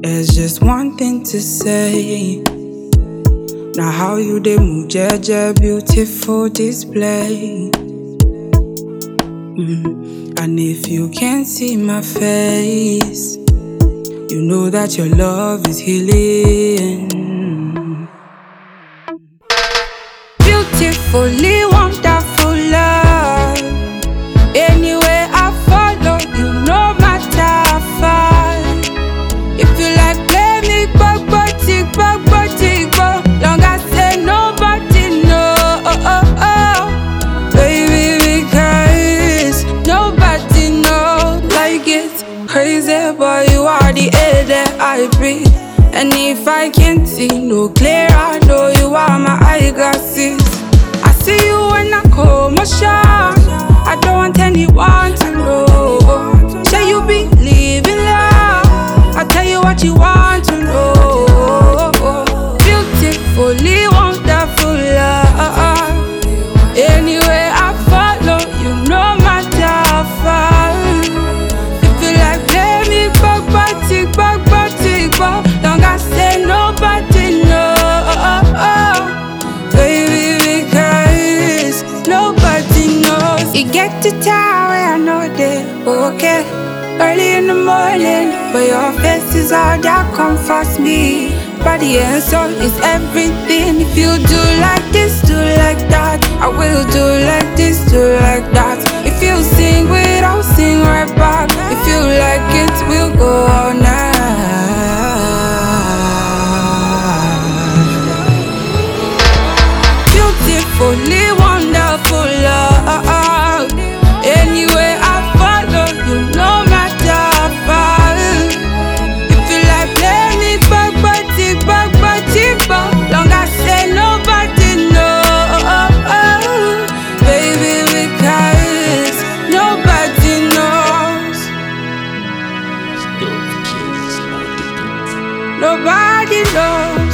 There's just one thing to say. Now how you dey move, jeje, beautiful display. And if you can't see my face, you know that your love is healing. Beautifully wonderful love. Anywhere I follow, you no matter how far. If you like play me, long as say nobody know, baby, because nobody know like it. Crazy boy, you are the air that I breathe. And if I can't see no clear, I know you are my eyeglasses. I see you when I call my shot. I don't want anyone to know. Say you believe in love, I'll tell you what you want to know. Beautifully wonderful love. Anywhere I follow, you no matter how far. If you like play me, long as say nobody know, baby, because nobody knows. You get to town where I know they okay early in the morning, but your face is all that comforts me. Body and soul is everything. If you do like this, do like that, I will do like this, do like that. If you sing with, I'll sing right back. If you like it, we'll go all night. Beautifully wonderful love. Anywhere I follow, you no matter how far. If you like play me, long as say nobody know, baby, because nobody knows. Nobody knows.